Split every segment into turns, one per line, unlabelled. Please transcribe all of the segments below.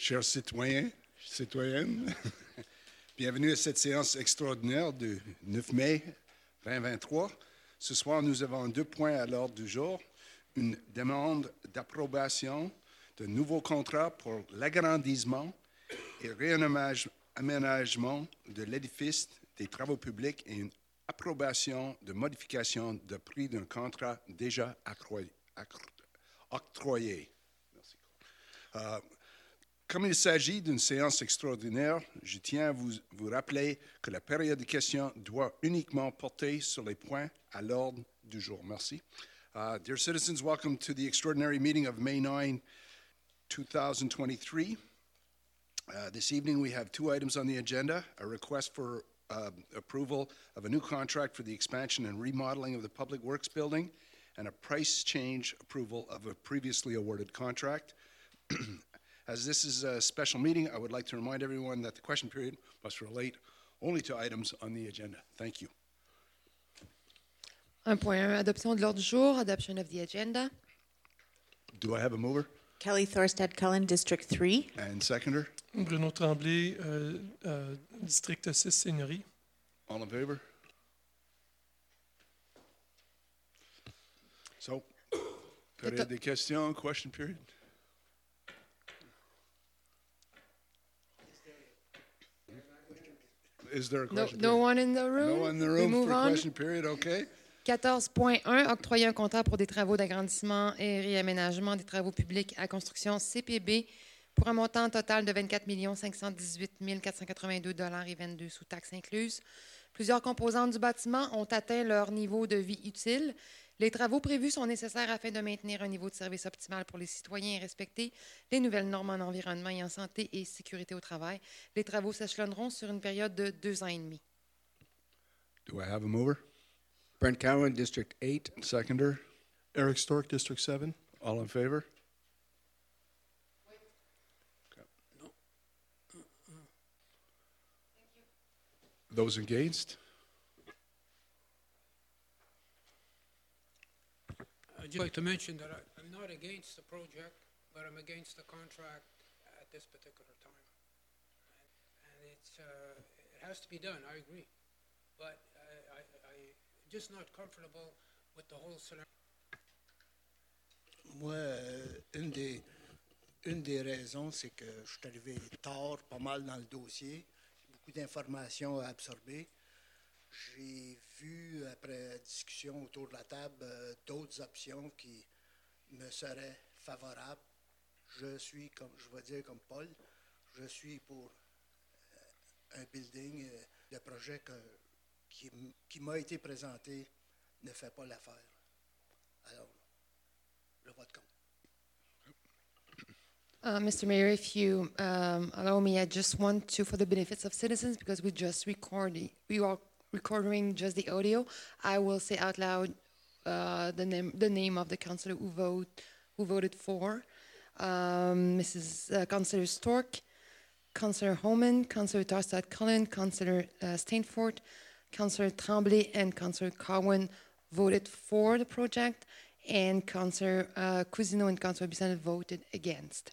Chers citoyens, citoyennes, bienvenue à cette séance extraordinaire du 9 mai 2023. Ce soir, nous avons 2 points à l'ordre du jour. Une demande d'approbation de nouveaux contrats pour l'agrandissement et réaménagement de l'édifice des travaux publics et une approbation de modification de prix d'un contrat déjà octroyé. Merci. Comme il s'agit d'une séance extraordinaire, je tiens à vous rappeler que la période de questions doit uniquement porter sur les points à l'ordre du jour. Merci. Dear citizens, welcome to the extraordinary meeting of May 9, 2023. This evening we have 2 items on the agenda, a request for approval of a new contract for the expansion and remodeling of the Public Works building, and a price change approval of a previously awarded contract. As this is a special meeting, I would like to remind everyone that the question period must relate only to items on the agenda. Thank you.
1.1, adoption de l'ordre du jour, adoption of the agenda.
Do I have a mover?
Kelly Thorstad Cullen, District 3.
And seconder?
Bruno Tremblay, District 6, Seigneurie.
All in favor? So, période des questions, question period. Is there a question
No
period?
one in the room?
No one in the
We
room
move
for
on.
question period, okay.
14.1, octroyer un contrat pour des travaux d'agrandissement et réaménagement des travaux publics à construction CPB pour un montant total de 24 518 482,22 sous taxes incluses. Plusieurs composantes du bâtiment ont atteint leur niveau de vie utile. Les travaux prévus sont nécessaires afin de maintenir un niveau de service optimal pour les citoyens et respecter les nouvelles normes en environnement et en santé et sécurité au travail. Les travaux s'échelonneront sur une période de 2 ans et demi.
Do I have a mover?
Brent Cowan, District 8.
Seconder?
Eric Stork, District 7.
All in favor? Those against?
I'd just like to mention that I'm not against the project, but I'm against the contract at this particular time. And it has to be done, I agree. But I'm just not comfortable with the whole scenario.
Moi, une des raisons, c'est que je suis arrivé tard, pas mal dans le dossier. Beaucoup d'informations à absorber. J'ai vu, après discussion autour de la table, d'autres options qui me seraient favorables. Je suis, comme je vais dire comme Paul, je suis pour un building. Le projet qui m'a été présenté ne fait pas l'affaire. Alors, le vote compte.
Mr. Mayor, if you allow me, I just want to, for the benefits of citizens, because we are recording just the audio, I will say out loud the name of the councillor who voted for. Councillor Stork, Councillor Homan, Councillor Thorstad Cullen, Councillor Stainfort, Councillor Tremblay, and Councillor Cowan voted for the project, and Councillor Cousineau and Councillor Bissonnette voted against.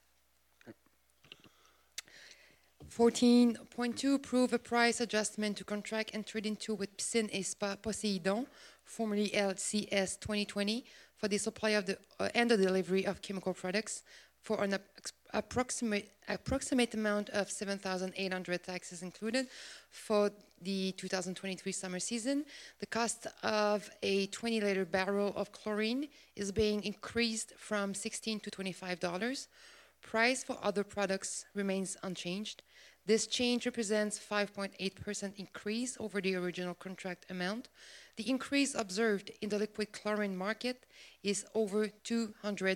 14.2, approve a price adjustment to contract entered into with Piscine et Spa Poseidon, formerly LCS 2020, for the supply of and the delivery of chemical products for an approximate amount of 7,800 taxes included for the 2023 summer season. The cost of a 20-liter barrel of chlorine is being increased from $16 to $25. Price for other products remains unchanged. This change represents 5.8% increase over the original contract amount. The increase observed in the liquid chlorine market is over 200%.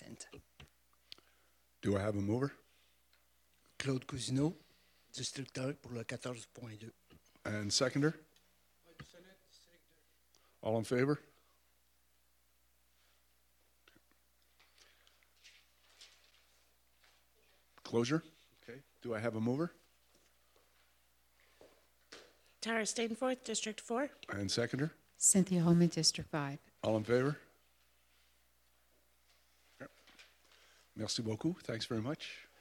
Do I have a mover?
Claude Cousineau, District 1 pour le 14.2.
And seconder? All in favor? Closure? Okay. Do I have a mover?
Tara Stainforth, District 4.
And seconder?
Cynthia Holman, District 5.
All in favor? Okay. Merci beaucoup. Thanks very much.